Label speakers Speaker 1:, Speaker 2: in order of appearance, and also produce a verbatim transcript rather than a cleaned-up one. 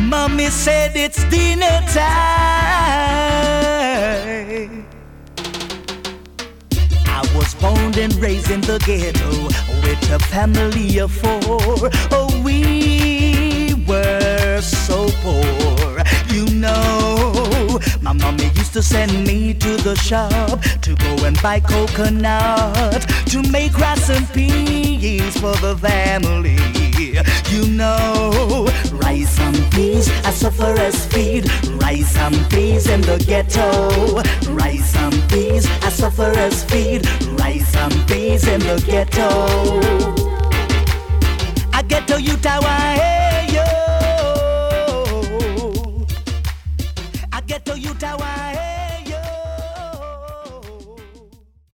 Speaker 1: Mommy said it's dinner time. I was born and raised in the ghetto with a family of four. Oh, we were so poor. You know, my mommy used to send me to the shop to go and buy coconut to make rice and peas for the family. You know, rice and peas, I suffer as feed. Rice and peas in the ghetto. Rice and peas, I suffer as feed. Rice and peas in the ghetto. I ghetto you tawa hey yo. I ghetto you tawa.